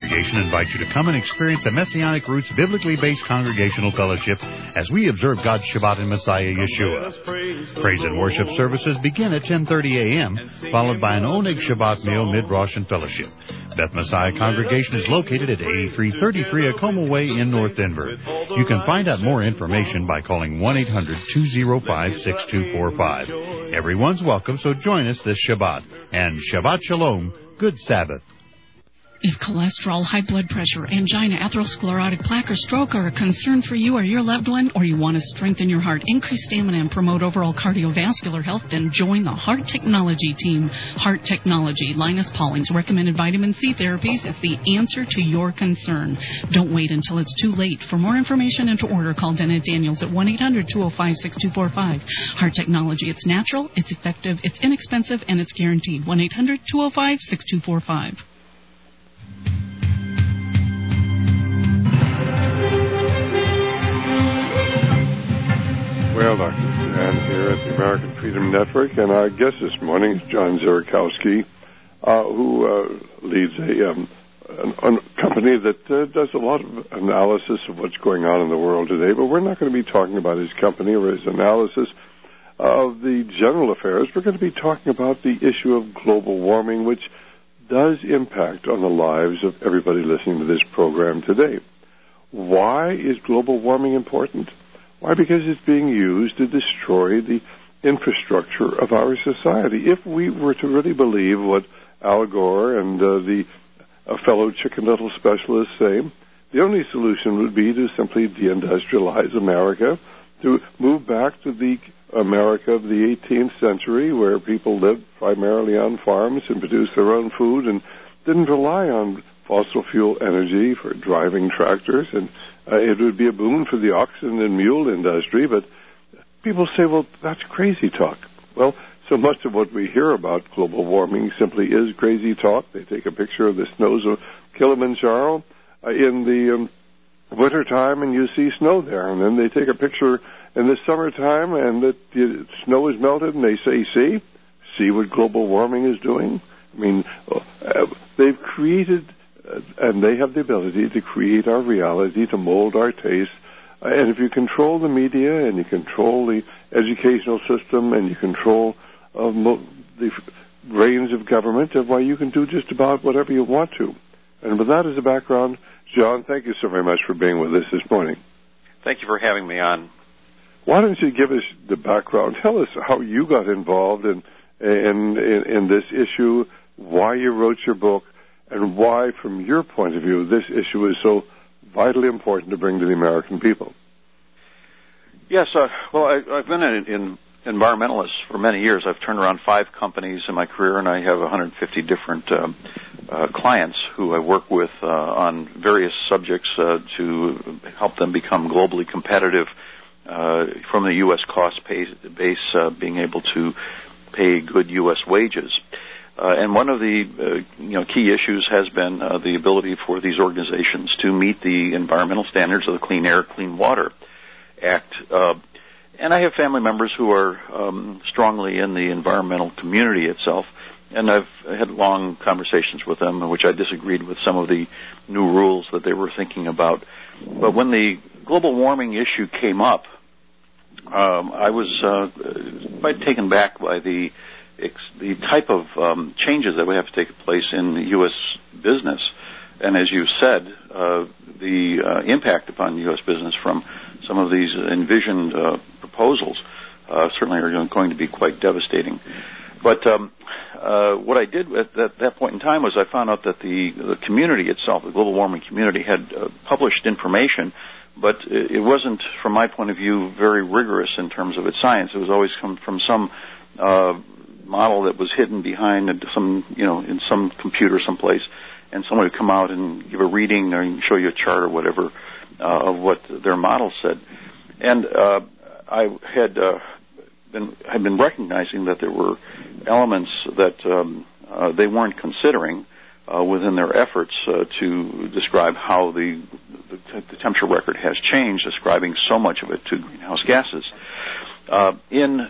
Congregation invites you to come and experience a Messianic Roots biblically based congregational fellowship as we observe God's Shabbat in Messiah Yeshua. Praise and worship services begin at 10:30 a.m., followed by an Oneg Shabbat meal mid-Rosh and fellowship. Beth Messiah Congregation is located at 8333 Acoma Way in North Denver. You can find out more information by calling 1-800-205-6245. Everyone's welcome, so join us this Shabbat. And Shabbat Shalom, good Sabbath. If cholesterol, high blood pressure, angina, atherosclerotic plaque, or stroke are a concern for you or your loved one, or you want to strengthen your heart, increase stamina, and promote overall cardiovascular health, then join the Heart Technology team. Heart Technology, Linus Pauling's recommended vitamin C therapies is the answer to your concern. Don't wait until it's too late. For more information and to order, call Dennett Daniels at 1-800-205-6245. Heart Technology, it's natural, it's effective, it's inexpensive, and it's guaranteed. 1-800-205-6245. Well, Dr. Stan here at the American Freedom Network, and our guest this morning is John Zierikowski, who leads a company that does a lot of analysis of what's going on in the world today, but we're not going to be talking about his company or his analysis of the general affairs. We're going to be talking about the issue of global warming, which does impact on the lives of everybody listening to this program today. Why is global warming important? Why? Because it's being used to destroy the infrastructure of our society. If we were to really believe what Al Gore and fellow chicken little specialists say, the only solution would be to simply deindustrialize America, to move back to the America of the 18th century, where people lived primarily on farms and produced their own food and didn't rely on fossil fuel energy for driving tractors. And it would be a boon for the oxen and mule industry, but people say, well, that's crazy talk. Well, so much of what we hear about global warming simply is crazy talk. They take a picture of the snows of Kilimanjaro in the wintertime, and you see snow there. And then they take a picture in the summertime, and the snow is melted, and they say, see what global warming is doing? I mean, they've created... and they have the ability to create our reality, to mold our taste. And if you control the media and you control the educational system and you control the reins of government, why, you can do just about whatever you want to. And with that as a background, John, thank you so very much for being with us this morning. Thank you for having me on. Why don't you give us the background? Tell us how you got involved in this issue, why you wrote your book, and why, from your point of view, this issue is so vitally important to bring to the American people. Yes, well, I've been an environmentalist for many years. I've turned around 5 companies in my career, and I have 150 different clients who I work with on various subjects to help them become globally competitive from the U.S. cost base, being able to pay good U.S. wages. And one of the key issues has been the ability for these organizations to meet the environmental standards of the Clean Air, Clean Water Act. And I have family members who are strongly in the environmental community itself, and I've had long conversations with them in which I disagreed with some of the new rules that they were thinking about. But when the global warming issue came up, I was quite taken back by the type of changes that would have to take place in the U.S. business. And as you said, the impact upon U.S. business from some of these envisioned proposals certainly are going to be quite devastating. But what I did at that point in time was I found out that the community itself, the global warming community, had published information, but it wasn't, from my point of view, very rigorous in terms of its science. It was always come from some model that was hidden behind some, in some computer someplace, and someone would come out and give a reading or show you a chart or whatever of what their model said. And I had been recognizing that there were elements that they weren't considering within their efforts to describe how the temperature record has changed, ascribing so much of it to greenhouse gases. In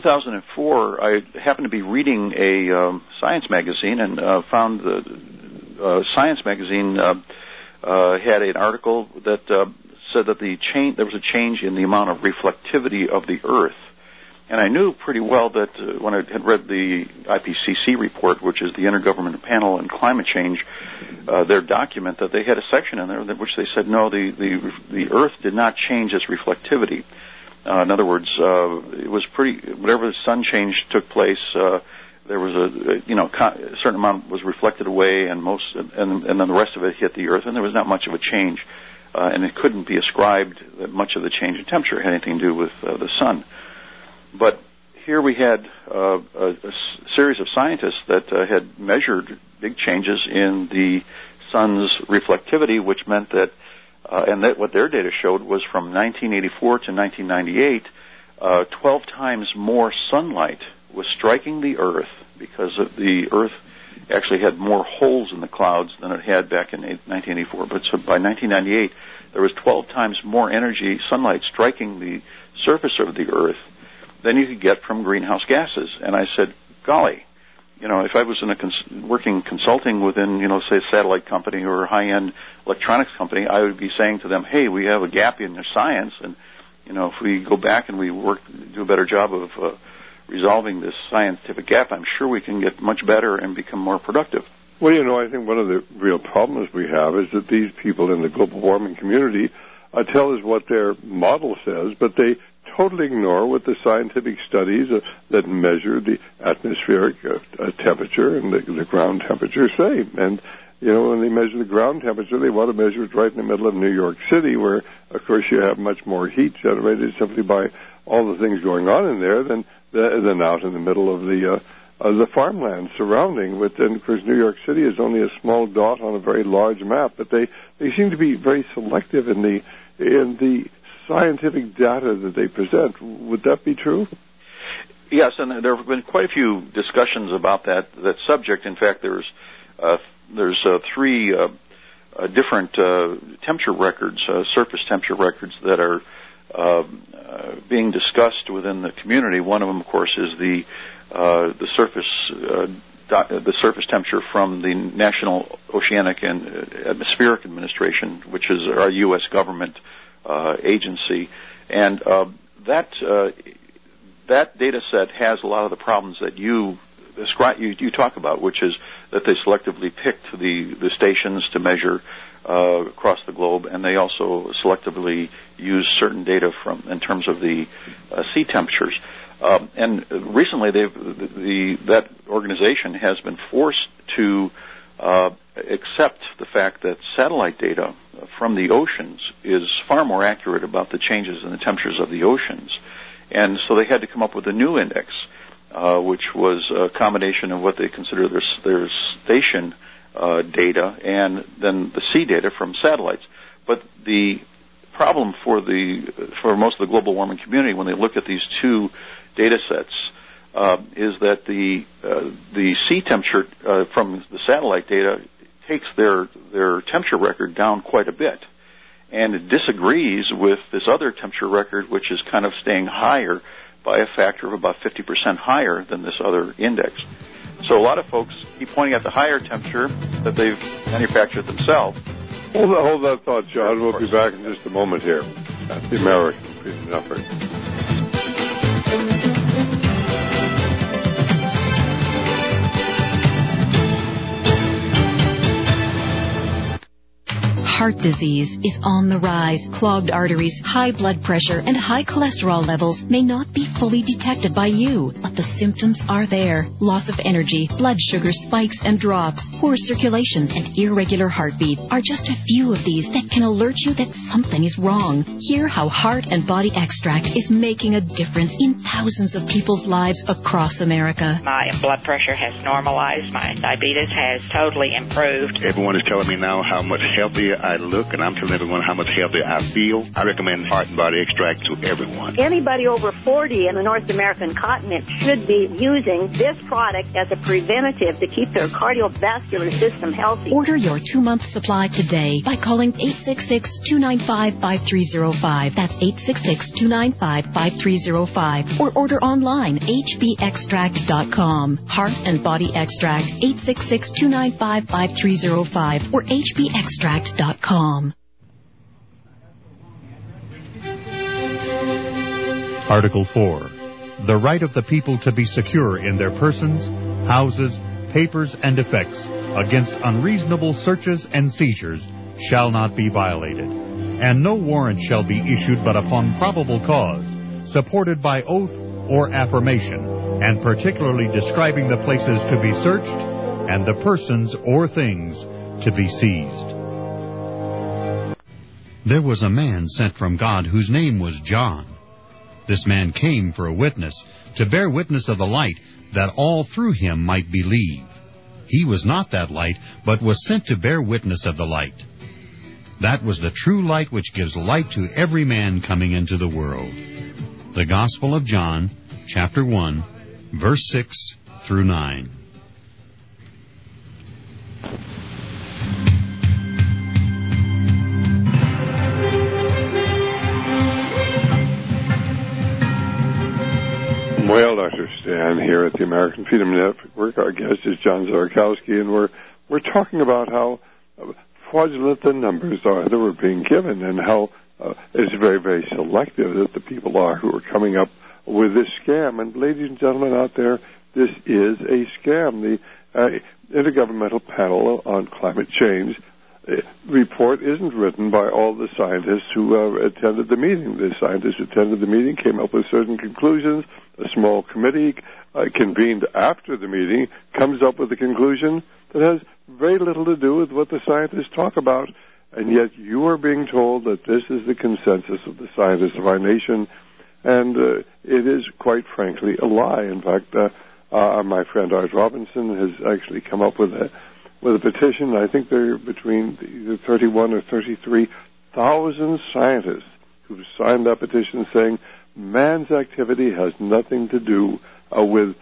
2004, I happened to be reading a science magazine and found Science magazine had an article that said that there was a change in the amount of reflectivity of the Earth. And I knew pretty well that when I had read the IPCC report, which is the Intergovernmental Panel on Climate Change, their document, that they had a section in there which they said, no, the Earth did not change its reflectivity. In other words, it was whatever the sun change took place, there was a certain amount was reflected away, and then the rest of it hit the Earth, and there was not much of a change, and it couldn't be ascribed that much of the change in temperature had anything to do with the sun. But here we had a series of scientists that had measured big changes in the sun's reflectivity, which meant that, and that what their data showed was from 1984 to 1998, 12 times more sunlight was striking the Earth, because the Earth actually had more holes in the clouds than it had back in 1984. But so by 1998, there was 12 times more sunlight striking the surface of the Earth than you could get from greenhouse gases. And I said, golly, if I was working consulting within, say a satellite company or a high-end electronics company, I would be saying to them, hey, we have a gap in the science, and, if we go back and we do a better job of resolving this scientific gap, I'm sure we can get much better and become more productive. Well, I think one of the real problems we have is that these people in the global warming community tell us what their model says, but they totally ignore what the scientific studies that measure the atmospheric temperature and the ground temperature say. And, when they measure the ground temperature, they want to measure it right in the middle of New York City, where, of course, you have much more heat generated simply by all the things going on in there than out in the middle of the farmland surrounding. And, of course, New York City is only a small dot on a very large map, but they seem to be very selective in the scientific data that they present. Would that be true? Yes, and there have been quite a few discussions about that subject. In fact, there's 3 different temperature records, surface temperature records that are being discussed within the community. One of them, of course, is the surface temperature from the National Oceanic and Atmospheric Administration, which is our U.S. government agency, and that data set has a lot of the problems that you talk about, which is that they selectively picked the stations to measure across the globe, and they also selectively use certain data in terms of the sea temperatures. And recently, that organization has been forced to accept the fact that satellite data from the oceans is far more accurate about the changes in the temperatures of the oceans. And so they had to come up with a new index, which was a combination of what they consider their station data and then the sea data from satellites. But the problem for most of the global warming community when they look at these two data sets is that the sea temperature from the satellite data takes their temperature record down quite a bit, and it disagrees with this other temperature record, which is kind of staying higher by a factor of about 50% higher than this other index. So a lot of folks keep pointing at the higher temperature that they've manufactured themselves. Hold that thought, John. We'll be back in just a moment here at the American Freedom Network. Heart disease is on the rise. Clogged arteries, high blood pressure, and high cholesterol levels may not be fully detected by you, but the symptoms are there. Loss of energy, blood sugar spikes and drops, poor circulation, and irregular heartbeat are just a few of these that can alert you that something is wrong. Hear how Heart and Body Extract is making a difference in thousands of people's lives across America. My blood pressure has normalized. My diabetes has totally improved. Everyone is telling me now how much healthier I look and I'm telling everyone how much healthier I feel, I recommend Heart and Body Extract to everyone. Anybody over 40 in the North American continent should be using this product as a preventative to keep their cardiovascular system healthy. Order your 2-month supply today by calling 866-295-5305. That's 866-295-5305. Or order online, hbextract.com. Heart and Body Extract, 866-295-5305 or hbextract.com. Article 4. The right of the people to be secure in their persons, houses, papers, and effects against unreasonable searches and seizures shall not be violated, and no warrant shall be issued but upon probable cause, supported by oath or affirmation, and particularly describing the places to be searched and the persons or things to be seized. There was a man sent from God whose name was John. This man came for a witness, to bear witness of the light, that all through him might believe. He was not that light, but was sent to bear witness of the light. That was the true light which gives light to every man coming into the world. The Gospel of John, chapter 1, verse 6 through 9. Well, Dr. Stan here at the American Freedom Network. Our guest is John Zierakowski, and we're talking about how fraudulent the numbers are that we're being given, and how it's very, very selective that the people are who are coming up with this scam. And ladies and gentlemen out there, this is a scam. The Intergovernmental Panel on Climate Change report isn't written by all the scientists who attended the meeting. The scientists who attended the meeting came up with certain conclusions. A small committee convened after the meeting comes up with a conclusion that has very little to do with what the scientists talk about, and yet you are being told that this is the consensus of the scientists of our nation, and it is, quite frankly, a lie. In fact, my friend Art Robinson has actually come up with a petition. I think there are between either 31 or 33,000 scientists who've signed that petition saying man's activity has nothing to do with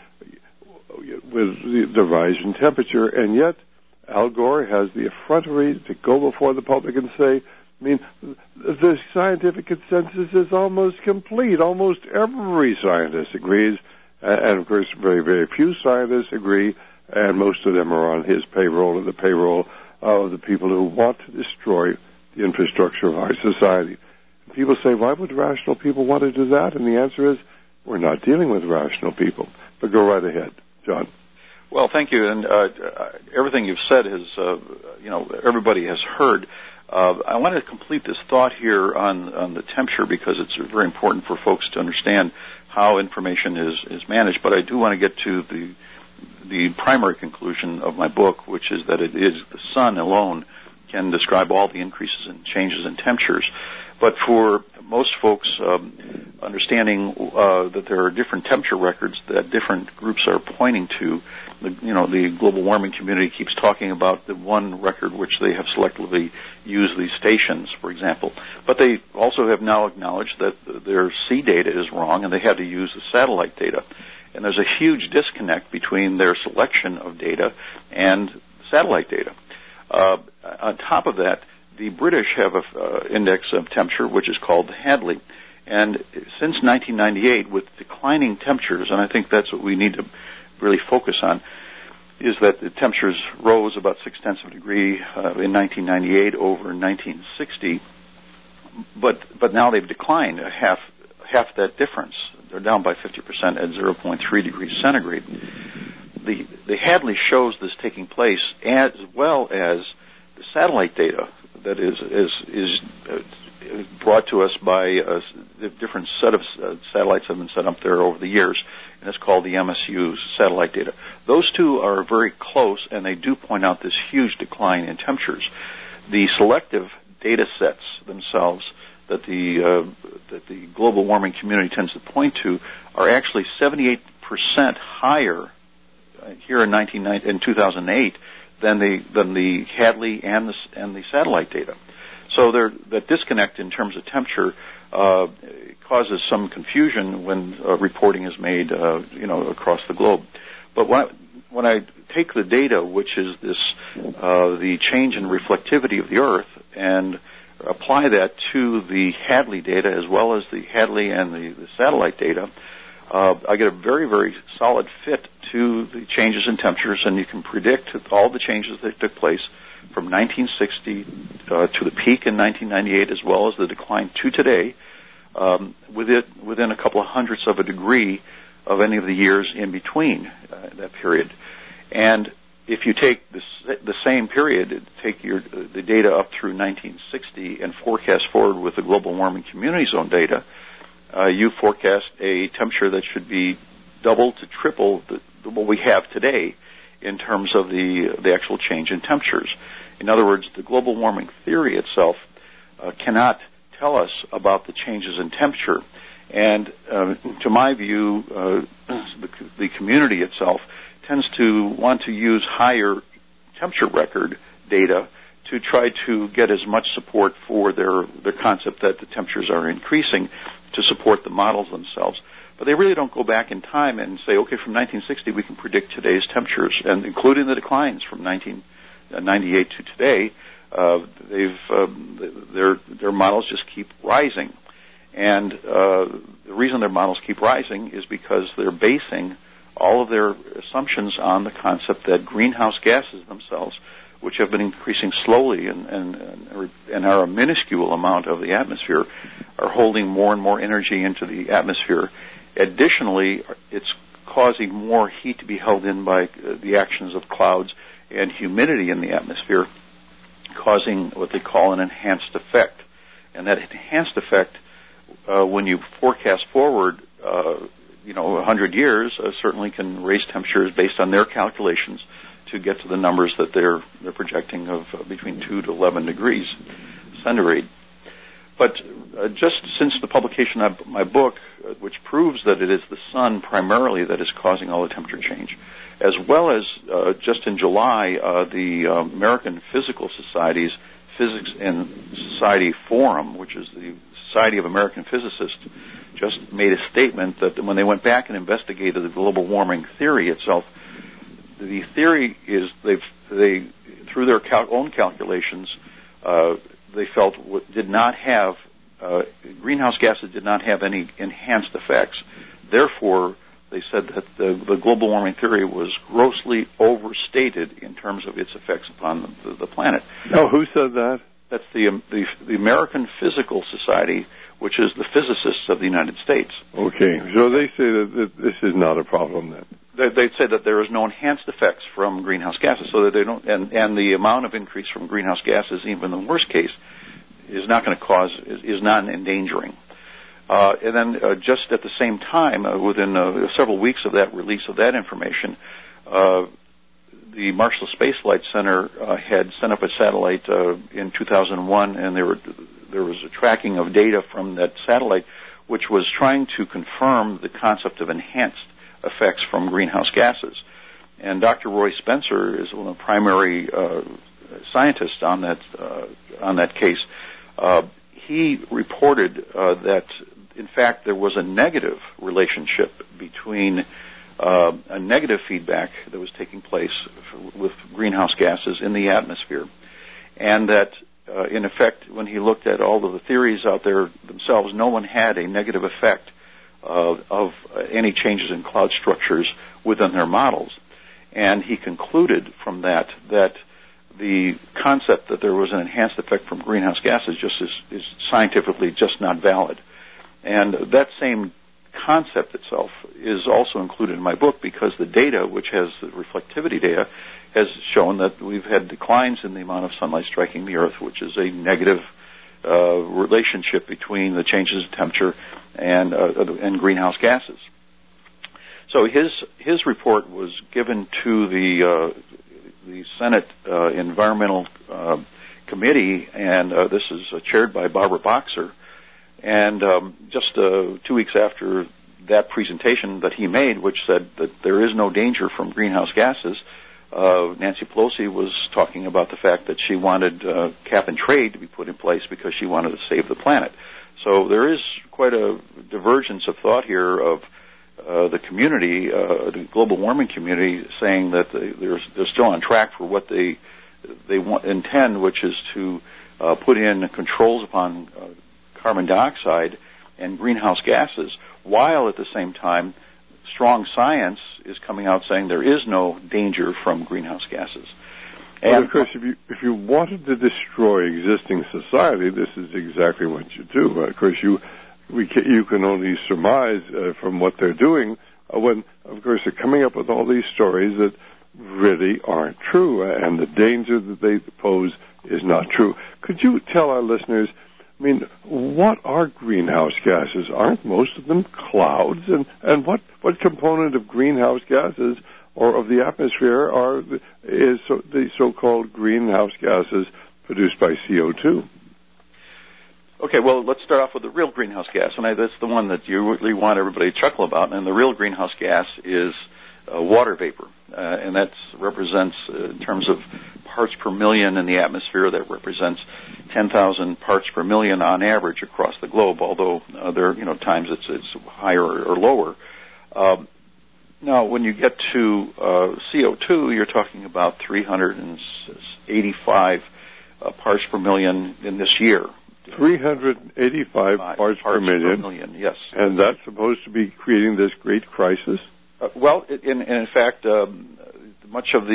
the rise in temperature, and yet Al Gore has the effrontery to go before the public and say, the scientific consensus is almost complete. Almost every scientist agrees, and of course very, very few scientists agree, and most of them are on his payroll or the payroll of the people who want to destroy the infrastructure of our society. People say, why would rational people want to do that? And the answer is, we're not dealing with rational people. But go right ahead, John. Well, thank you. And everything you've said has, everybody has heard. I want to complete this thought here on the temperature because it's very important for folks to understand how information is managed. But I do want to get to the primary conclusion of my book, which is that it is the sun alone can describe all the increases and changes in temperatures. But for most folks, understanding that there are different temperature records that different groups are pointing to, the global warming community keeps talking about the one record which they have selectively used, these stations, for example. But they also have now acknowledged that their sea data is wrong and they had to use the satellite data. And there's a huge disconnect between their selection of data and satellite data. On top of that, the British have an index of temperature which is called the Hadley. And since 1998, with declining temperatures, and I think that's what we need to really focus on, is that the temperatures rose about 0.6 of a degree in 1998 over 1960, but now they've declined half that difference. They're down by 50% at 0.3 degrees centigrade. The Hadley shows this taking place, as well as the satellite data that is brought to us by a different set of satellites that have been set up there over the years, and it's called the MSU satellite data. Those two are very close, and they do point out this huge decline in temperatures. The selective data sets themselves that the global warming community tends to point to are actually 78% higher here in 2008 than the Hadley and the satellite data. so that disconnect in terms of temperature causes some confusion when reporting is made, across the globe. But when I take the data, which is this the change in reflectivity of the Earth, and apply that to the Hadley data as well as the Hadley and the satellite data, I get a very, very solid fit to the changes in temperatures, and you can predict all the changes that took place from 1960 to the peak in 1998, as well as the decline to today, within a couple of hundredths of a degree of any of the years in between that period. And if you take the same period, take the data up through 1960 and forecast forward with the global warming community zone data, you forecast a temperature that should be double to triple what we have today in terms of the actual change in temperatures. In other words, the global warming theory itself cannot tell us about the changes in temperature. And to my view, the community itself tends to want to use higher temperature record data to try to get as much support for their concept that the temperatures are increasing to support the models themselves. But they really don't go back in time and say, okay, from 1960 we can predict today's temperatures, and including the declines from 1998 to today. Their models just keep rising, and the reason their models keep rising is because they're basing all of their assumptions on the concept that greenhouse gases themselves, which have been increasing slowly and are a minuscule amount of the atmosphere, are holding more and more energy into the atmosphere. Additionally, it's causing more heat to be held in by the actions of clouds and humidity in the atmosphere, causing what they call an enhanced effect. And that enhanced effect, when you forecast forward, 100 years, certainly can raise temperatures based on their calculations to get to the numbers that they're projecting of between 2 to 11 degrees centigrade. But just since the publication of my book, which proves that it is the sun primarily that is causing all the temperature change, as well as just in July, the American Physical Society's Physics and Society Forum, which is the Society of American Physicists, just made a statement that when they went back and investigated the global warming theory itself, the theory is they through their own calculations, they felt did not have greenhouse gases did not have any enhanced effects. Therefore, they said that the global warming theory was grossly overstated in terms of its effects upon the planet. Oh, who said that? That's the American Physical Society, which is the physicists of the United States. Okay, so they say that this is not a problem then. They'd say that there is no enhanced effects from greenhouse gases, so that they don't, and the amount of increase from greenhouse gases, even in the worst case, is not going to is not endangering. And then just at the same time, within several weeks of that release of that information, the Marshall Space Flight Center had sent up a satellite in 2001, and there was a tracking of data from that satellite, which was trying to confirm the concept of enhanced effects from greenhouse gases. And Dr. Roy Spencer is one of the primary scientists on that case. He reported that, in fact, there was a negative relationship between a negative feedback that was taking place with greenhouse gases in the atmosphere, and that, in effect, when he looked at all of the theories out there themselves, no one had a negative effect of any changes in cloud structures within their models. And he concluded from that the concept that there was an enhanced effect from greenhouse gases is scientifically just not valid. And that same concept itself is also included in my book, because the data, which has the reflectivity data, has shown that we've had declines in the amount of sunlight striking the Earth, which is a negative relationship between the changes in temperature and greenhouse gases. So his report was given to the Senate Environmental Committee, and this is chaired by Barbara Boxer. And just 2 weeks after that presentation that he made, which said that there is no danger from greenhouse gases, Nancy Pelosi was talking about the fact that she wanted cap and trade to be put in place because she wanted to save the planet. So there is quite a divergence of thought here of the community, the global warming community, saying that they're still on track for what they intend, which is to put in controls upon carbon dioxide and greenhouse gases, while at the same time strong science is coming out saying there is no danger from greenhouse gases. Well, of course, if you wanted to destroy existing society, this is exactly what you do. Of course, you can only surmise from what they're doing when, of course, they're coming up with all these stories that really aren't true, and the danger that they pose is not true. Could you tell our listeners, I mean, what are greenhouse gases? Aren't most of them clouds? And what component of greenhouse gases or of the atmosphere is the so-called greenhouse gases produced by CO2? Okay, well, let's start off with the real greenhouse gas, and that's the one that you really want everybody to chuckle about. And the real greenhouse gas is water vapor, and that represents, in terms of parts per million in the atmosphere, that represents 10,000 parts per million on average across the globe. Although there, times it's higher or lower. Now, when you get to CO2, you're talking about 385 parts per million in this year. 385 parts per million. Yes. And that's supposed to be creating this great crisis? Well, in fact, much of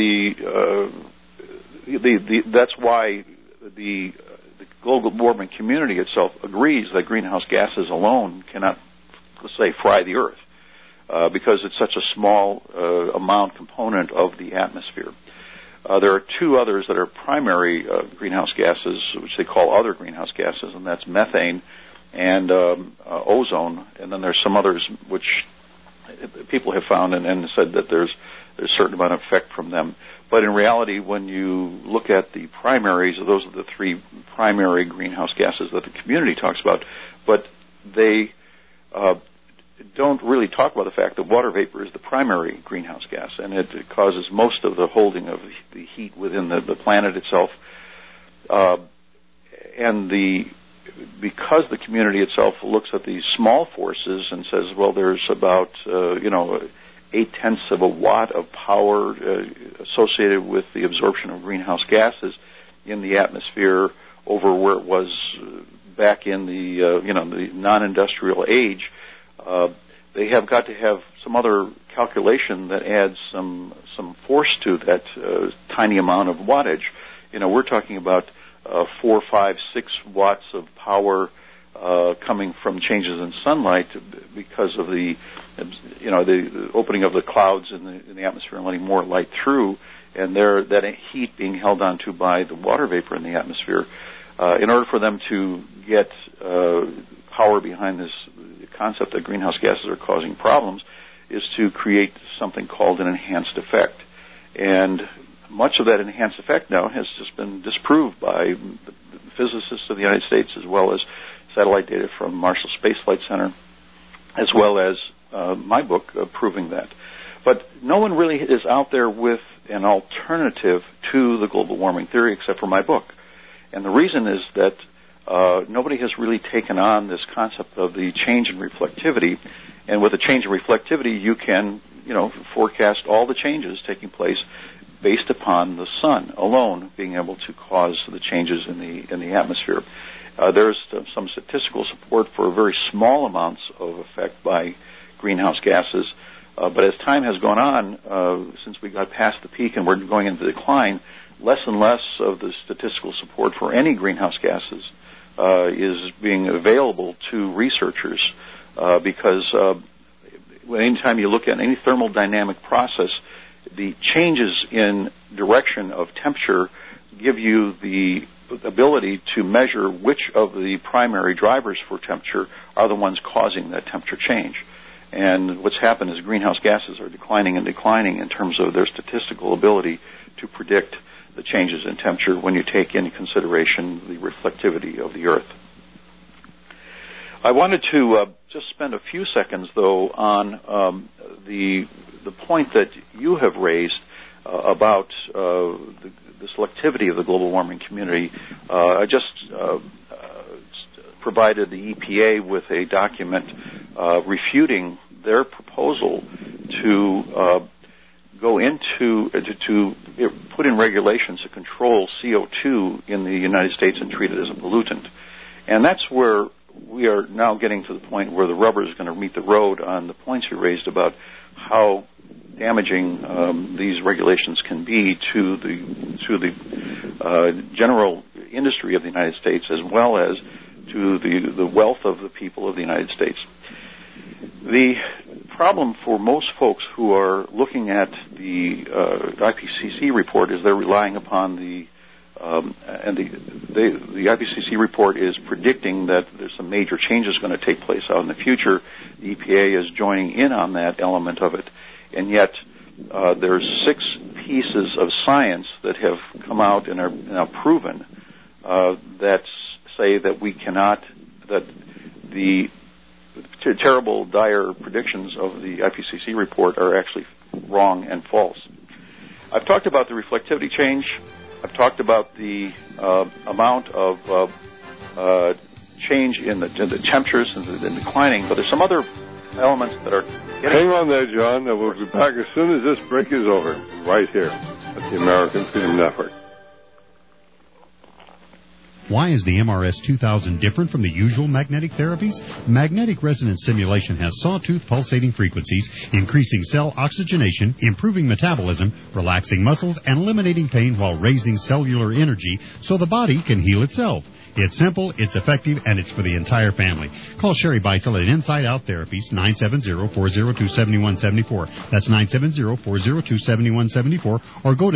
that's why the global warming community itself agrees that greenhouse gases alone cannot, let's say, fry the Earth, because it's such a small amount component of the atmosphere. There are two others that are primary greenhouse gases, which they call other greenhouse gases, and that's methane and ozone. And then there's some others which people have found and said that there's a certain amount of effect from them. But in reality, when you look at the primaries, those are the three primary greenhouse gases that the community talks about. But they don't really talk about the fact that water vapor is the primary greenhouse gas, and it causes most of the holding of the heat within the planet itself. Because the community itself looks at these small forces and says, well, there's about 0.8 of a watt of power associated with the absorption of greenhouse gases in the atmosphere over where it was back in the non-industrial age. They have got to have some other calculation that adds some force to that tiny amount of wattage. We're talking about 4, 5, 6 watts of power coming from changes in sunlight because of the opening of the clouds in the atmosphere and letting more light through, and that heat being held onto by the water vapor in the atmosphere. In order for them to get power behind this concept that greenhouse gases are causing problems, is to create something called an enhanced effect. And much of that enhanced effect now has just been disproved by the physicists of the United States, as well as satellite data from Marshall Space Flight Center, as well as my book proving that. But no one really is out there with an alternative to the global warming theory except for my book. And the reason is that nobody has really taken on this concept of the change in reflectivity. And with a change in reflectivity, you can, forecast all the changes taking place based upon the sun alone being able to cause the changes in the atmosphere. There's some statistical support for very small amounts of effect by greenhouse gases, but as time has gone on, since we got past the peak and we're going into decline, less and less of the statistical support for any greenhouse gases is being available to researchers, because anytime you look at any thermodynamic process, the changes in direction of temperature give you the ability to measure which of the primary drivers for temperature are the ones causing that temperature change. And what's happened is greenhouse gases are declining and declining in terms of their statistical ability to predict the changes in temperature when you take into consideration the reflectivity of the Earth. I wanted to just spend a few seconds, though, on the point that you have raised about the selectivity of the global warming community. I just provided the EPA with a document refuting their proposal to go into to put in regulations to control CO2 in the United States and treat it as a pollutant. And that's where we are now getting to the point where the rubber is going to meet the road on the points you raised about how damaging these regulations can be to the general industry of the United States, as well as to the wealth of the people of the United States. The problem for most folks who are looking at the IPCC report is they're relying upon the IPCC report is predicting that there's some major changes going to take place out in the future. The EPA is joining in on that element of it, and yet there's 6 pieces of science that have come out and are now proven that say that we cannot, that the terrible, dire predictions of the IPCC report are actually wrong and false. I've talked about the reflectivity change. I've talked about the amount of change in the temperatures and the declining, but there's some other elements that are getting... Hang on there, John. We'll be back as soon as this break is over, right here at the American Freedom Network. Why is the MRS 2000 different from the usual magnetic therapies? Magnetic resonance simulation has sawtooth pulsating frequencies, increasing cell oxygenation, improving metabolism, relaxing muscles, and eliminating pain while raising cellular energy so the body can heal itself. It's simple, it's effective, and it's for the entire family. Call Sherry Beitzel at Inside Out Therapies, 970-402-7174. That's 970-402-7174. Or go to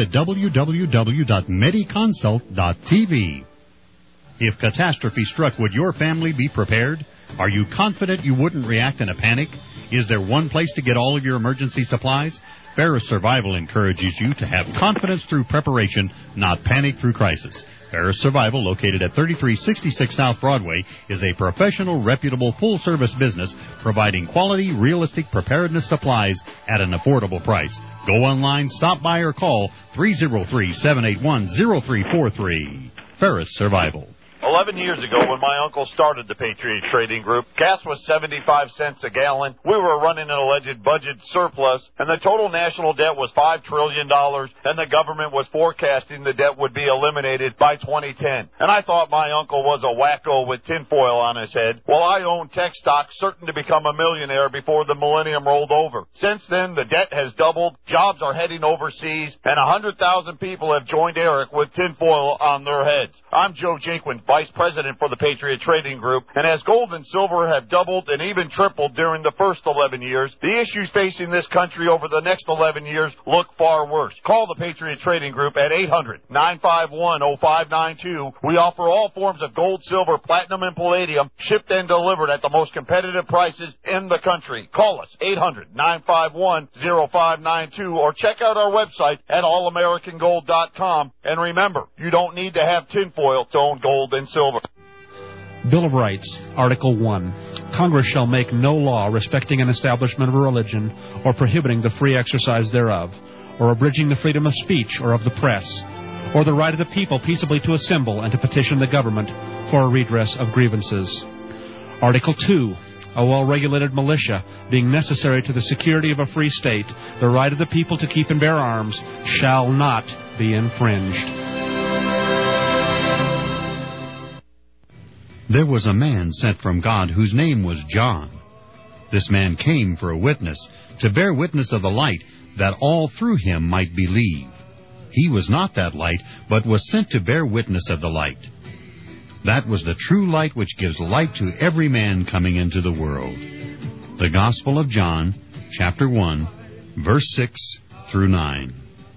www.mediconsult.tv. If catastrophe struck, would your family be prepared? Are you confident you wouldn't react in a panic? Is there one place to get all of your emergency supplies? Ferris Survival encourages you to have confidence through preparation, not panic through crisis. Ferris Survival, located at 3366 South Broadway, is a professional, reputable, full-service business providing quality, realistic preparedness supplies at an affordable price. Go online, stop by, or call 303-781-0343. Ferris Survival. 11 years ago, when my uncle started the Patriot Trading Group, gas was 75 cents a gallon. We were running an alleged budget surplus, and the total national debt was $5 trillion, and the government was forecasting the debt would be eliminated by 2010. And I thought my uncle was a wacko with tinfoil on his head. Well, I owned tech stocks, certain to become a millionaire before the millennium rolled over. Since then, the debt has doubled, jobs are heading overseas, and 100,000 people have joined Eric with tinfoil on their heads. I'm Joe Jaquin, Vice President for the Patriot Trading Group, and as gold and silver have doubled and even tripled during the first 11 years, the issues facing this country over the next 11 years look far worse. Call the Patriot Trading Group at 800-951-0592. We offer all forms of gold, silver, platinum, and palladium, shipped and delivered at the most competitive prices in the country. Call us, 800-951-0592, or check out our website at allamericangold.com. And remember, you don't need to have tinfoil to own gold and silver. Bill of Rights, Article 1. Congress shall make no law respecting an establishment of a religion or prohibiting the free exercise thereof, or abridging the freedom of speech or of the press, or the right of the people peaceably to assemble and to petition the government for a redress of grievances. Article 2. A well-regulated militia, being necessary to the security of a free state, the right of the people to keep and bear arms, shall not be infringed. There was a man sent from God whose name was John. This man came for a witness, to bear witness of the light, that all through him might believe. He was not that light, but was sent to bear witness of the light. That was the true light which gives light to every man coming into the world. The Gospel of John, chapter 1, verse 6 through 9.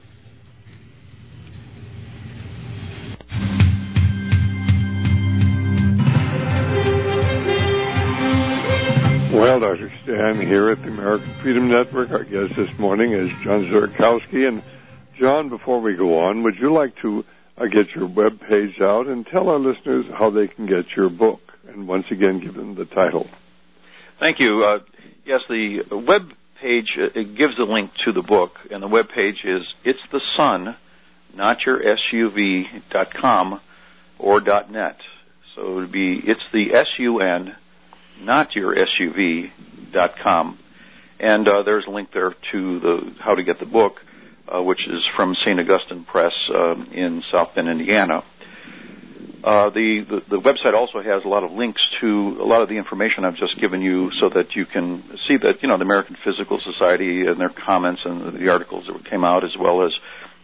Well, Dr. Stan here at the American Freedom Network. Our guest this morning is John Zurikowski. And, John, before we go on, would you like to get your web page out and tell our listeners how they can get your book? And once again, give them the title. Thank you. Yes, the web page, it gives a link to the book, and the web page is It's the Sun, Not Your SUV.com or .net. So it would be It's the SUN, Not Your SUV.com. And there's a link there to how to get the book, which is from St. Augustine Press in South Bend, Indiana. The website also has a lot of links to a lot of the information I've just given you, so that you can see that, the American Physical Society and their comments and the articles that came out, as well as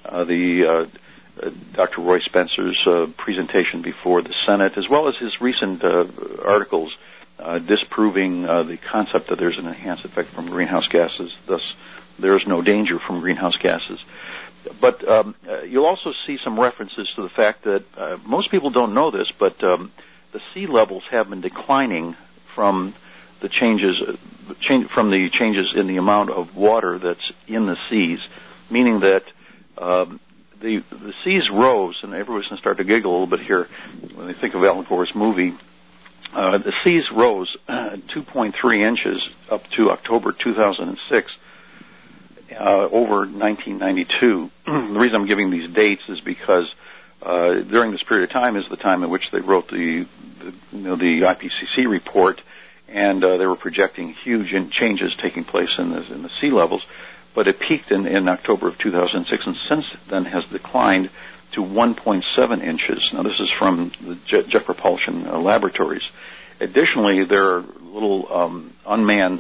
Dr. Roy Spencer's presentation before the Senate, as well as his recent articles disproving the concept that there's an enhanced effect from greenhouse gases. Thus, there is no danger from greenhouse gases. But you'll also see some references to the fact that most people don't know this, but the sea levels have been declining from the changes in the amount of water that's in the seas, meaning that the seas rose, and everyone's going to start to giggle a little bit here when they think of Al Gore's movie. The seas rose 2.3 inches up to October 2006 over 1992. The reason I'm giving these dates is because during this period of time is the time in which they wrote the IPCC report, and they were projecting huge changes taking place in the sea levels. But it peaked in October of 2006, and since then has declined to 1.7 inches. Now, this is from the Jet Propulsion Laboratories. Additionally, there are little unmanned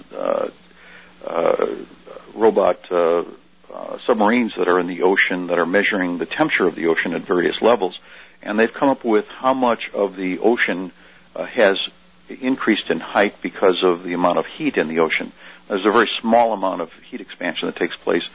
robot submarines that are in the ocean that are measuring the temperature of the ocean at various levels, and they've come up with how much of the ocean has increased in height because of the amount of heat in the ocean. There's a very small amount of heat expansion that takes place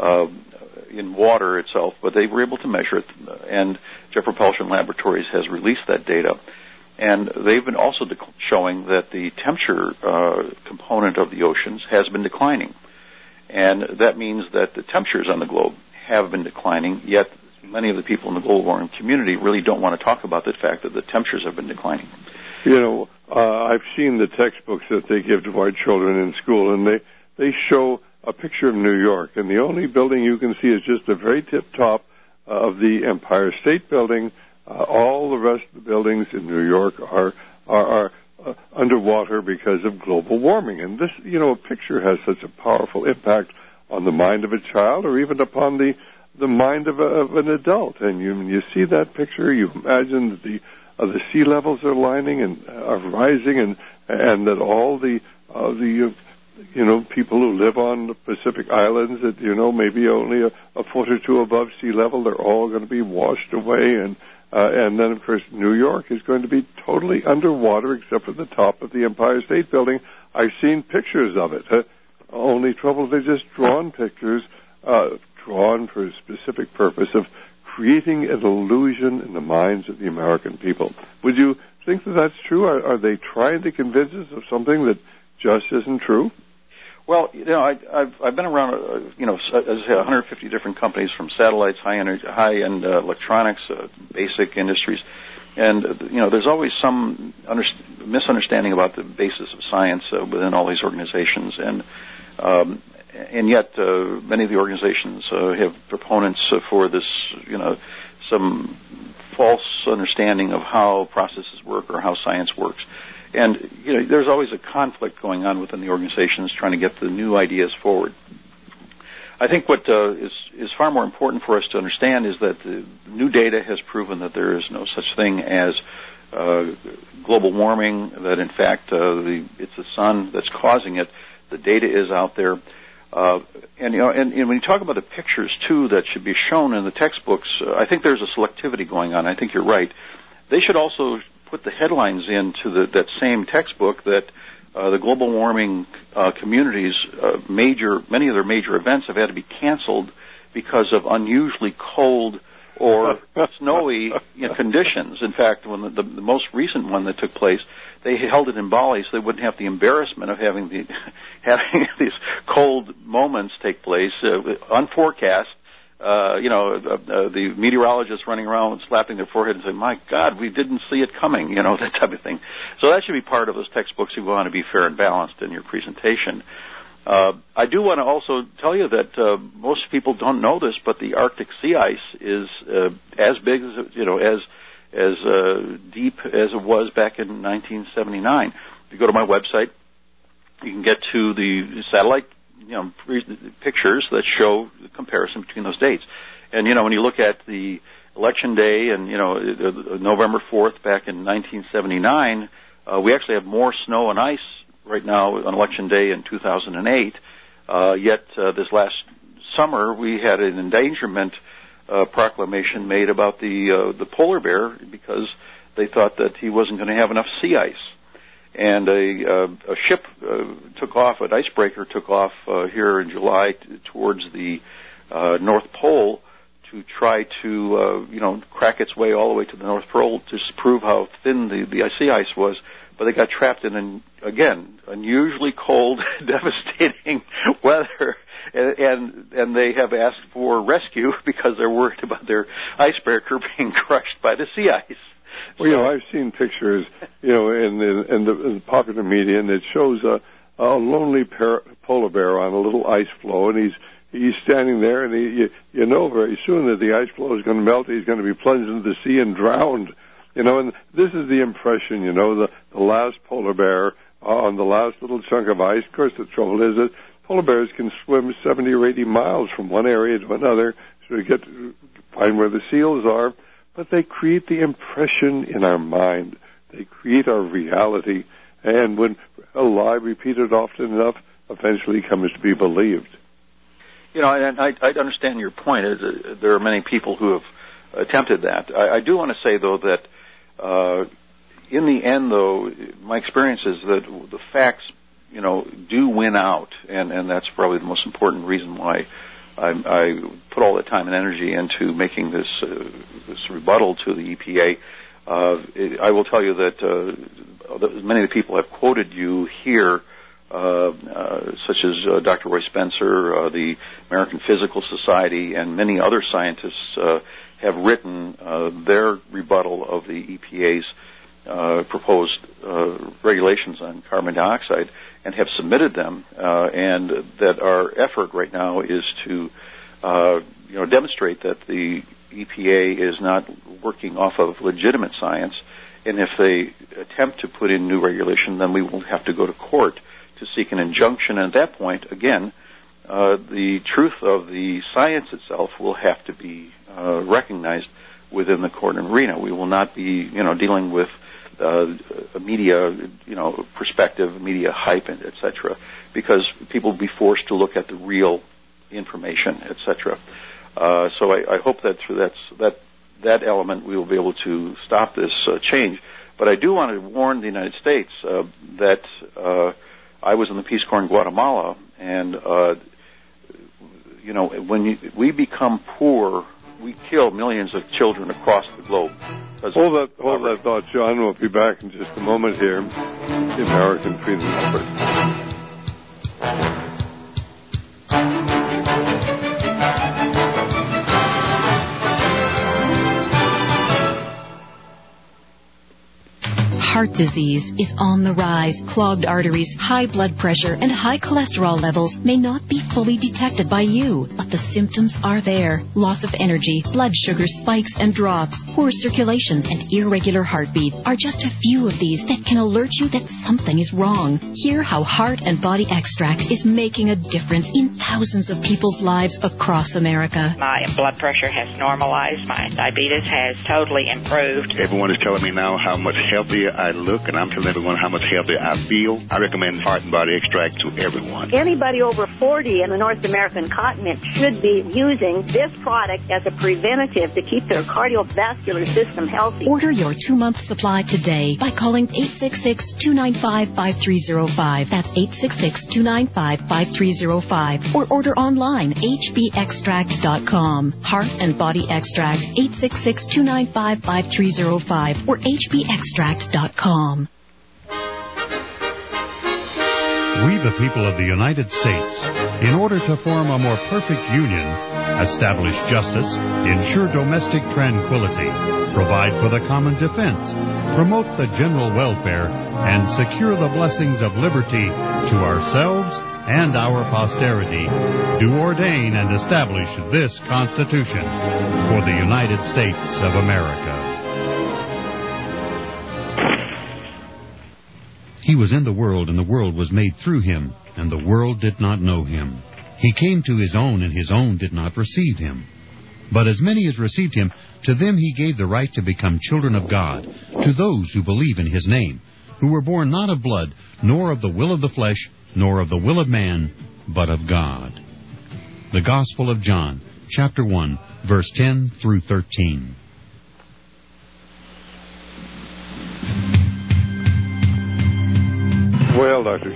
in water itself, but they were able to measure it, and Jet Propulsion Laboratories has released that data. And they've been also showing that the temperature component of the oceans has been declining. And that means that the temperatures on the globe have been declining, yet many of the people in the global warming community really don't want to talk about the fact that the temperatures have been declining. I've seen the textbooks that they give to our children in school, and they show a picture of New York, and the only building you can see is just the very tip top of the Empire State Building. All the rest of the buildings in New York are underwater because of global warming. And this, a picture has such a powerful impact on the mind of a child, or even upon the mind of an adult. And you see that picture, you imagine that the sea levels are rising, and that all the people who live on the Pacific Islands that maybe only a foot or two above sea level, they're all going to be washed away, and then of course New York is going to be totally underwater except for the top of the Empire State Building. I've seen pictures of it. Only trouble, they're just drawn pictures, drawn for a specific purpose of creating an illusion in the minds of the American people. Would you think that that's true? Are they trying to convince us of something that just isn't true? Well, I've been around, as I say, 150 different companies, from satellites, high-end electronics, basic industries, and there's always some misunderstanding about the basis of science within all these organizations, and yet many of the organizations have proponents for this, some false understanding of how processes work or how science works. And, there's always a conflict going on within the organizations trying to get the new ideas forward. I think what is far more important for us to understand is that the new data has proven that there is no such thing as global warming, that in fact it's the sun that's causing it. The data is out there. And when you talk about the pictures, too, that should be shown in the textbooks, I think there's a selectivity going on. I think you're right. They should also put the headlines into that same textbook that the global warming communities, many of their major events have had to be canceled because of unusually cold or snowy conditions. In fact, when the most recent one that took place, they held it in Bali so they wouldn't have the embarrassment of having these cold moments take place, unforecast. The meteorologists running around slapping their forehead and saying, "My God, we didn't see it coming," that type of thing. So that should be part of those textbooks if you want to be fair and balanced in your presentation. I do want to also tell you that most people don't know this, but the Arctic sea ice is as big as as deep as it was back in 1979. If you go to my website, you can get to the satellite pictures that show the comparison between those dates. And when you look at the election day and November 4th back in 1979, we actually have more snow and ice right now on election day in 2008. Yet this last summer we had an endangerment proclamation made about the polar bear because they thought that he wasn't going to have enough sea ice. And a ship took off, an icebreaker took off here in July towards the North Pole to try to crack its way all the way to the North Pole to prove how thin the sea ice was. But they got trapped in, again, unusually cold, devastating weather, and they have asked for rescue because they're worried about their icebreaker being crushed by the sea ice. Well, I've seen pictures, in the popular media, and it shows a lonely polar bear on a little ice floe, and he's standing there, and very soon that the ice floe is going to melt. He's going to be plunged into the sea and drowned. And this is the impression, the last polar bear on the last little chunk of ice. Of course, the trouble is that polar bears can swim 70 or 80 miles from one area to another to find where the seals are, but they create the impression in our mind. They create our reality, and when a lie repeated often enough, eventually comes to be believed. And I understand your point. There are many people who have attempted that. I do want to say, though, that in the end, though, my experience is that the facts, do win out, and that's probably the most important reason why I put all the time and energy into making this rebuttal to the EPA. I will tell you that many of the people have quoted you here, such as Dr. Roy Spencer, the American Physical Society, and many other scientists have written their rebuttal of the EPA's proposed regulations on carbon dioxide and have submitted them, and that our effort right now is to demonstrate that the EPA is not working off of legitimate science, and if they attempt to put in new regulation, then we will have to go to court to seek an injunction. And at that point, again, the truth of the science itself will have to be recognized within the court arena. We will not be, dealing with a media, perspective, media hype, etc., because people will be forced to look at the real information, etc. So I hope that through that element we will be able to stop this change. But I do want to warn the United States that I was in the Peace Corps in Guatemala, and when we become poor, we kill millions of children across the globe. Hold that thought, John. We'll be back in just a moment here. The American Freedom Network. Heart disease is on the rise. Clogged arteries, high blood pressure, and high cholesterol levels may not be fully detected by you, but the symptoms are there. Loss of energy, blood sugar spikes and drops, poor circulation, and irregular heartbeat are just a few of these that can alert you that something is wrong. Hear how Heart and Body Extract is making a difference in thousands of people's lives across America. My blood pressure has normalized. My diabetes has totally improved. Everyone is telling me now how much healthier I look, and I'm telling everyone how much healthier I feel. I recommend Heart and Body Extract to everyone. Anybody over 40 in the North American continent should be using this product as a preventative to keep their cardiovascular system healthy. Order your 2-month supply today by calling 866-295-5305. That's 866-295-5305. Or order online, hbextract.com. Heart and Body Extract, 866-295-5305 or hbextract.com. We, the people of the United States, in order to form a more perfect union, establish justice, ensure domestic tranquility, provide for the common defense, promote the general welfare, and secure the blessings of liberty to ourselves and our posterity do ordain and establish this Constitution for the United States of America. He was in the world, and the world was made through him, and the world did not know him. He came to his own, and his own did not receive him. But as many as received him, to them he gave the right to become children of God, to those who believe in his name, who were born not of blood, nor of the will of the flesh, nor of the will of man, but of God. The Gospel of John, chapter 1, verse 10 through 13. Well, Dr.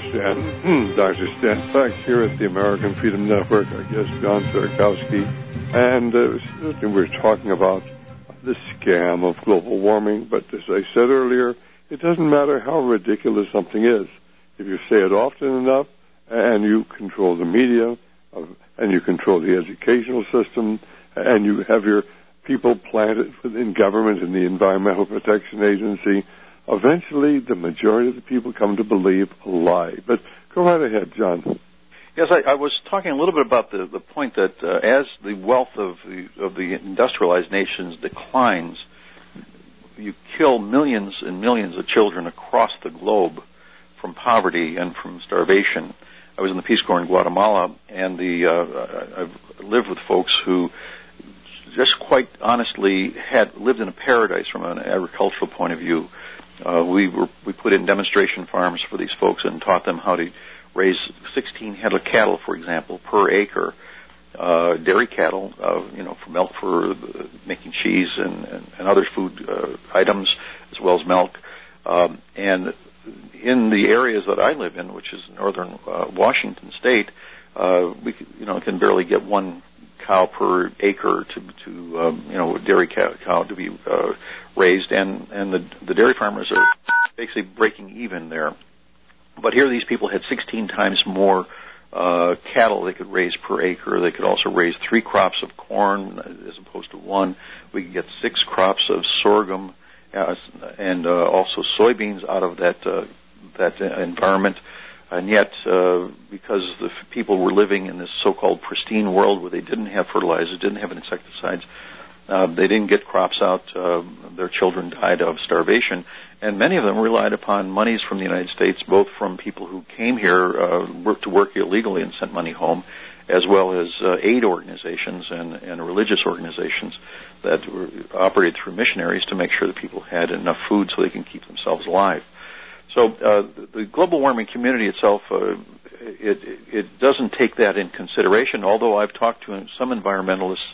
Stan, back here at the American Freedom Network, our guest John Sierakowski, and certainly we're talking about the scam of global warming, but as I said earlier, it doesn't matter how ridiculous something is. If you say it often enough, and you control the media, and you control the educational system, and you have your people planted within government and the Environmental Protection Agency, eventually the majority of the people come to believe a lie. But go right ahead, John. Yes, I was talking a little bit about the point that as the wealth of the industrialized nations declines, you kill millions and millions of children across the globe from poverty and from starvation. I was in the Peace Corps in Guatemala, and I've lived with folks who just quite honestly had lived in a paradise from an agricultural point of view. We put in demonstration farms for these folks and taught them how to raise 16 head of cattle, for example, per acre. Dairy cattle, for milk, for making cheese and other food items, as well as milk. And in the areas that I live in, which is northern Washington State, we can barely get one cow per acre to dairy cow to be raised, and the dairy farmers are basically breaking even there. But here, these people had 16 times more cattle they could raise per acre. They could also raise 3 crops of corn as opposed to 1. We could get 6 crops of sorghum and also soybeans out of that environment. And yet, because the people were living in this so-called pristine world where they didn't have fertilizers, didn't have insecticides, they didn't get crops out. Their children died of starvation. And many of them relied upon monies from the United States, both from people who came here to work illegally and sent money home, as well as aid organizations and religious organizations that were operated through missionaries to make sure that people had enough food so they can keep themselves alive. So the global warming community itself, it doesn't take that in consideration, although I've talked to some environmentalists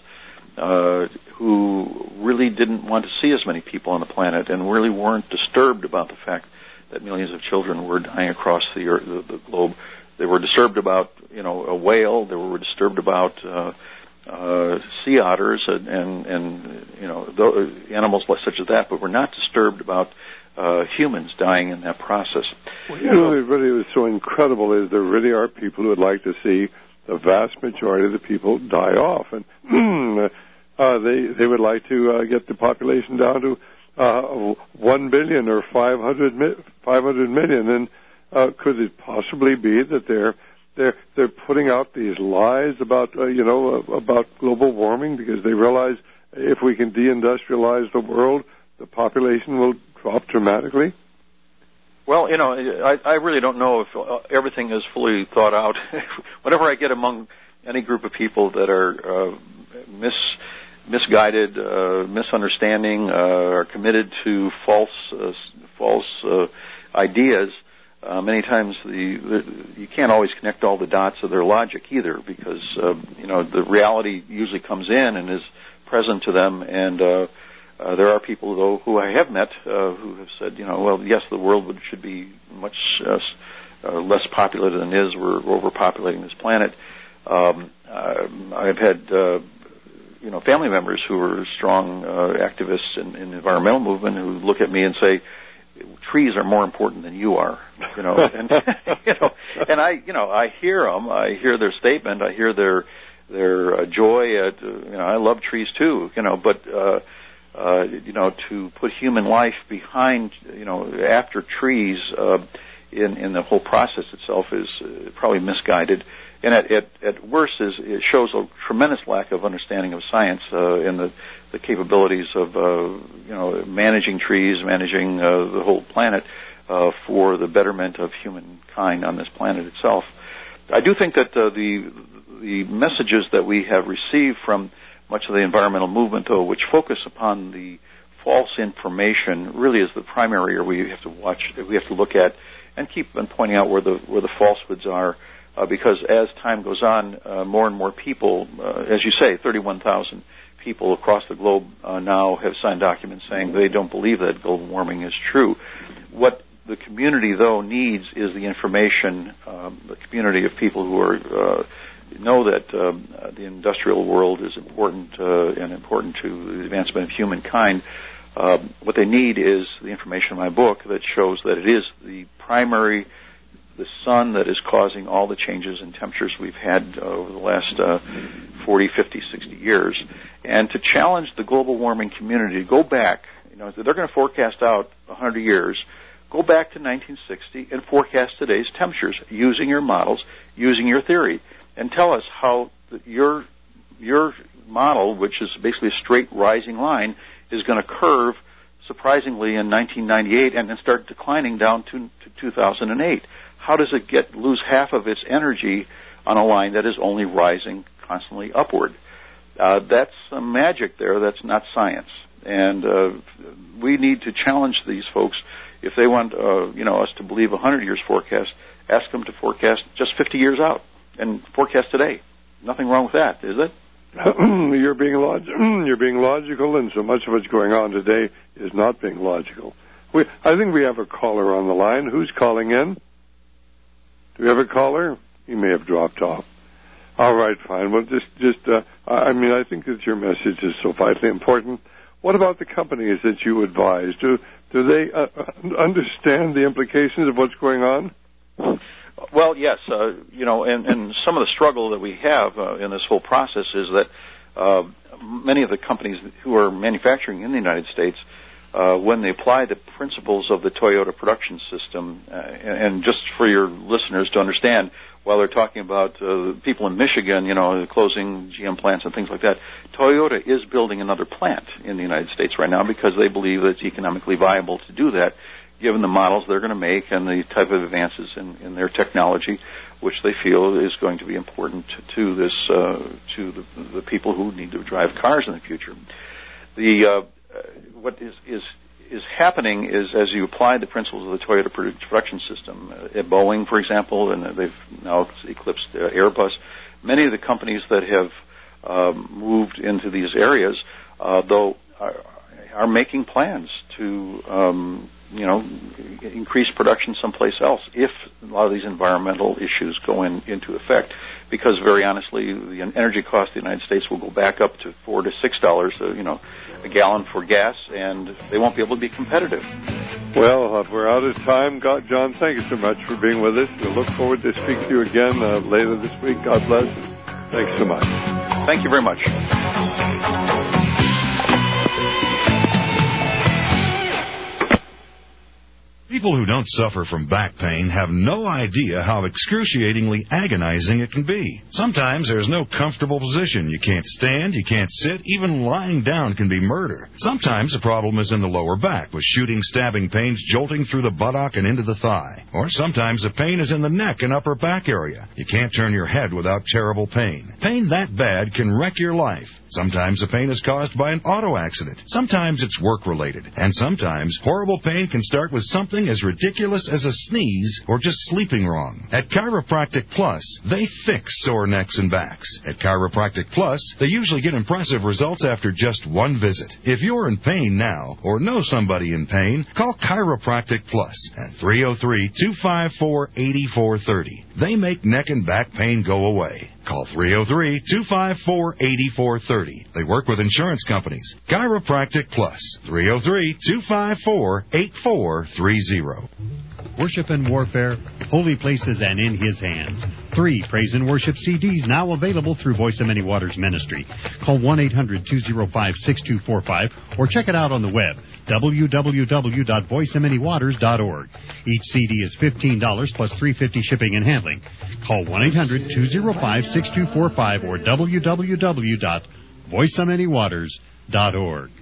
who really didn't want to see as many people on the planet and really weren't disturbed about the fact that millions of children were dying across the globe. They were disturbed about, a whale. They were disturbed about sea otters and animals such as that, but were not disturbed about humans dying in that process. Well, really was so incredible is there really are people who would like to see the vast majority of the people die off, and they would like to get the population down to 1 billion or 500 million. And could it possibly be that they're putting out these lies about about global warming because they realize if we can deindustrialize the world, the population will drop dramatically? Well, I really don't know if everything is fully thought out. Whenever I get among any group of people that are misguided, misunderstanding, are committed to false ideas, many times you can't always connect all the dots of their logic either, because the reality usually comes in and is present to them, and there are people, though, who I have met who have said, well, yes, the world should be much less populated than it is. We're overpopulating this planet. I've had, family members who are strong activists in the environmental movement who look at me and say, trees are more important than you are, and and I hear them. I hear their statement. I hear their joy. I love trees too, but. To put human life behind, after trees, in the whole process itself is probably misguided. And at worst, it shows a tremendous lack of understanding of science and the capabilities of managing trees, managing the whole planet for the betterment of humankind on this planet itself. I do think that the messages that we have received from much of the environmental movement, though, which focus upon the false information, really is the primary area we have to watch, we have to look at, and keep on pointing out where the falsehoods are. Because as time goes on, more and more people, as you say, 31,000 people across the globe now have signed documents saying they don't believe that global warming is true. What the community, though, needs is the information, the community of people who are know that the industrial world is important and important to the advancement of humankind. What they need is the information in my book that shows that it is the sun that is causing all the changes in temperatures we've had over the last 40, 50, 60 years. And to challenge the global warming community, go back, if they're going to forecast out 100 years, go back to 1960 and forecast today's temperatures using your models, using your theory, and tell us how your model, which is basically a straight rising line, is going to curve surprisingly in 1998 and then start declining down to 2008. How does it lose half of its energy on a line that is only rising constantly upward? That's some magic there. That's not science. And we need to challenge these folks. If they want us to believe 100 years forecast, ask them to forecast just 50 years out and forecast today. Nothing wrong with that, is it? You're being logical, and so much of what's going on today is not being logical. I think we have a caller on the line. Who's calling in? Do we have a caller? He may have dropped off. All right, fine. Well, I think that your message is so vitally important. What about the companies that you advise? Do they understand the implications of what's going on? Well, yes. And some of the struggle that we have in this whole process is that many of the companies who are manufacturing in the United States, when they apply the principles of the Toyota production system, and just for your listeners to understand, while they're talking about people in Michigan, closing GM plants and things like that, Toyota is building another plant in the United States right now because they believe that it's economically viable to do that, given the models they're going to make and the type of advances in their technology, which they feel is going to be important to the people who need to drive cars in the future. What is happening is, as you apply the principles of the Toyota production system, at Boeing, for example, and they've now eclipsed Airbus, many of the companies that have moved into these areas, though, are making plans to increase production someplace else if a lot of these environmental issues go into effect. Because very honestly, the energy cost of the United States will go back up to $4 to $6, a gallon for gas, and they won't be able to be competitive. Well, we're out of time. John, thank you so much for being with us. We'll look forward to speaking to you again later this week. God bless. Thanks so much. Thank you very much. People who don't suffer from back pain have no idea how excruciatingly agonizing it can be. Sometimes there's no comfortable position. You can't stand, you can't sit, even lying down can be murder. Sometimes the problem is in the lower back, with shooting, stabbing pains jolting through the buttock and into the thigh. Or sometimes the pain is in the neck and upper back area. You can't turn your head without terrible pain. Pain that bad can wreck your life. Sometimes the pain is caused by an auto accident. Sometimes it's work-related. And sometimes horrible pain can start with something as ridiculous as a sneeze or just sleeping wrong. At Chiropractic Plus, they fix sore necks and backs. At Chiropractic Plus, they usually get impressive results after just one visit. If you're in pain now or know somebody in pain, call Chiropractic Plus at 303-254-8430. They make neck and back pain go away. Call 303-254-8430. They work with insurance companies. Chiropractic Plus, 303-254-8430. Worship and Warfare, Holy Places and In His Hands. 3 praise and worship CDs now available through Voice of Many Waters Ministry. Call 1-800-205-6245 or check it out on the web, www.voiceofmanywaters.org. Each CD is $15 plus $3.50 shipping and handling. Call 1-800-205-6245 or www.voiceofmanywaters.org.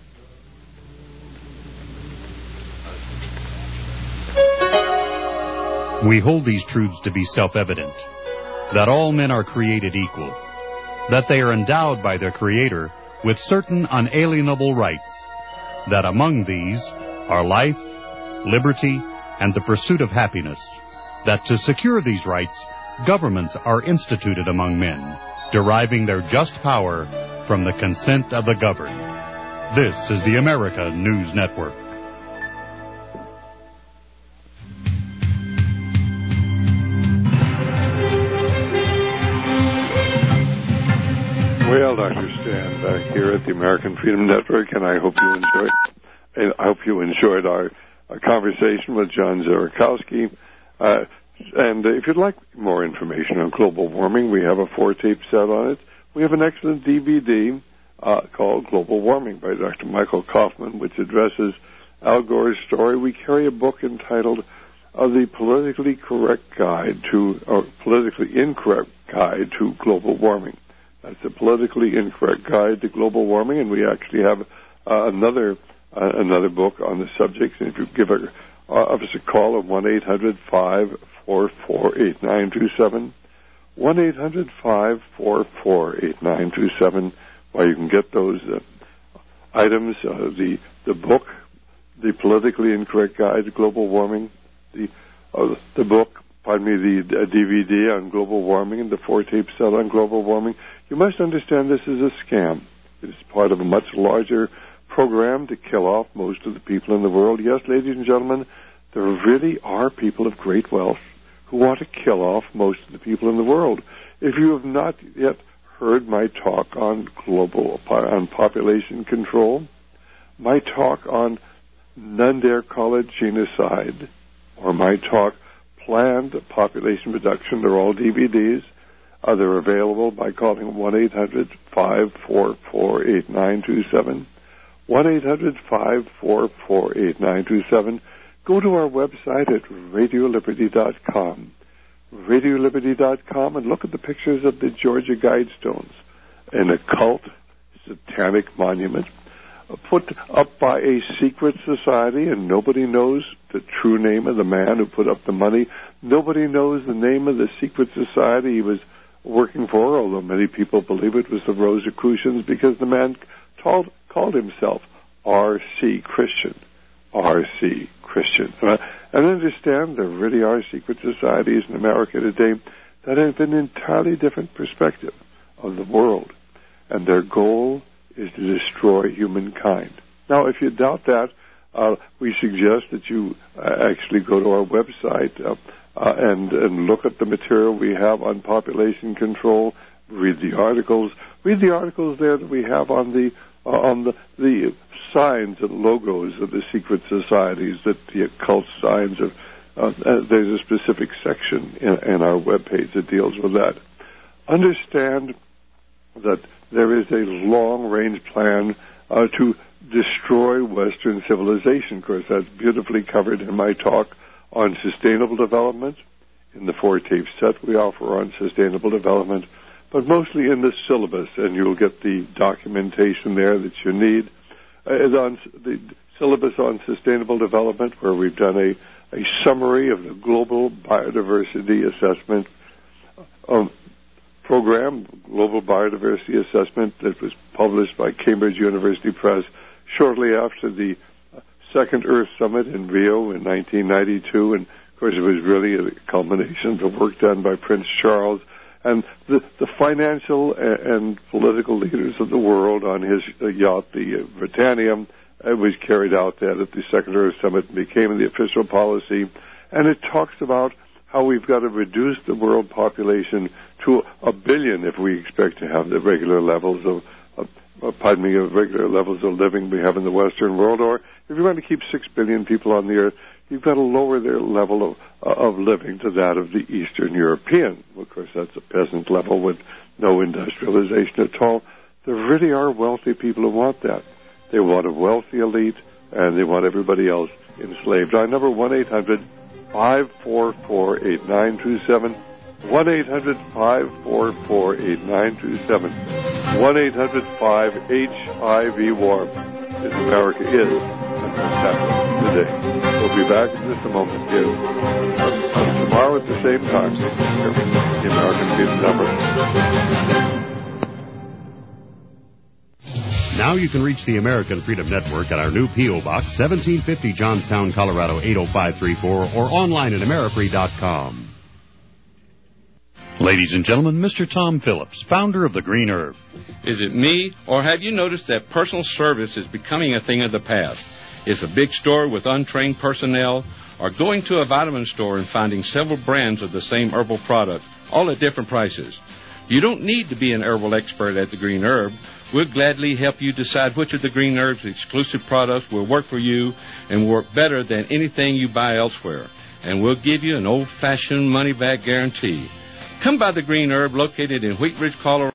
We hold these truths to be self-evident, that all men are created equal, that they are endowed by their Creator with certain unalienable rights, that among these are life, liberty, and the pursuit of happiness, that to secure these rights, governments are instituted among men, deriving their just power from the consent of the governed. This is the America News Network. Well, Dr. Stan back here at the American Freedom Network, and I hope you enjoyed our conversation with John Zierakowski. And if you'd like more information on global warming, we have a 4-tape set on it. We have an excellent DVD called Global Warming by Dr. Michael Kaufman, which addresses Al Gore's story. We carry a book entitled The Politically Incorrect Guide to Global Warming. That's a politically incorrect guide to global warming, and we actually have another book on the subject. And if you give us a call at 1-800-544-8927, 1-800-544-8927, where you can get those items, the book, The Politically Incorrect Guide to Global Warming, the book, the DVD on global warming, and the 4-tape set on global warming. You must understand this is a scam. It is part of a much larger program to kill off most of the people in the world. Yes, ladies and gentlemen, there really are people of great wealth who want to kill off most of the people in the world. If you have not yet heard my talk on population control, my talk on none dare call it genocide, or my talk planned population reduction, they're all DVDs. They're available by calling 1-800-544-8927. 1-800-544-8927. Go to our website at radioliberty.com. Radioliberty.com, and look at the pictures of the Georgia Guidestones, an occult satanic monument put up by a secret society, and nobody knows the true name of the man who put up the money. Nobody knows the name of the secret society he was working for, although many people believe it was the Rosicrucians, because the man called himself R.C. Christian. R.C. Christian. And understand there really are secret societies in America today that have an entirely different perspective of the world, and their goal is to destroy humankind. Now, if you doubt that, we suggest that you actually go to our website and look at the material we have on population control. Read the articles. Read the articles there that we have on the signs and logos of the secret societies, that the occult signs of. There's a specific section in our webpage that deals with that. Understand that there is a long-range plan to destroy Western civilization. Of course, that's beautifully covered in my talk on sustainable development, in the 4-tape set we offer on sustainable development, but mostly in the syllabus, and you'll get the documentation there that you need. On the syllabus on sustainable development, where we've done a summary of the global biodiversity assessment program, global biodiversity assessment, that was published by Cambridge University Press shortly after the Second Earth Summit in Rio in 1992, and of course it was really a culmination of the work done by Prince Charles and the financial and political leaders of the world on his yacht, the Britannia. It was carried out there at the Second Earth Summit and became the official policy, and it talks about how we've got to reduce the world population to 1 billion if we expect to have the regular levels of regular levels of living we have in the Western world, or if you want to keep 6 billion people on the earth, you've got to lower their level of living to that of the Eastern European. Of course, that's a peasant level with no industrialization at all. There really are wealthy people who want that. They want a wealthy elite, and they want everybody else enslaved. Our number, 1-800-544-8927. 1-800-544-8927. 1-800-5HIV-WARM. America is today. We'll be back in just a moment here. Tomorrow at the same time. The American Freedom Network. Now you can reach the American Freedom Network at our new P.O. Box, 1750 Johnstown, Colorado, 80534, or online at amerifree.com. Ladies and gentlemen, Mr. Tom Phillips, founder of the Green Herb. Is it me, or have you noticed that personal service is becoming a thing of the past? Is a big store with untrained personnel, or going to a vitamin store and finding several brands of the same herbal product, all at different prices? You don't need to be an herbal expert at the Green Herb. We'll gladly help you decide which of the Green Herb's exclusive products will work for you and work better than anything you buy elsewhere. And we'll give you an old-fashioned money-back guarantee. Come by the Green Herb located in Wheat Ridge, Colorado.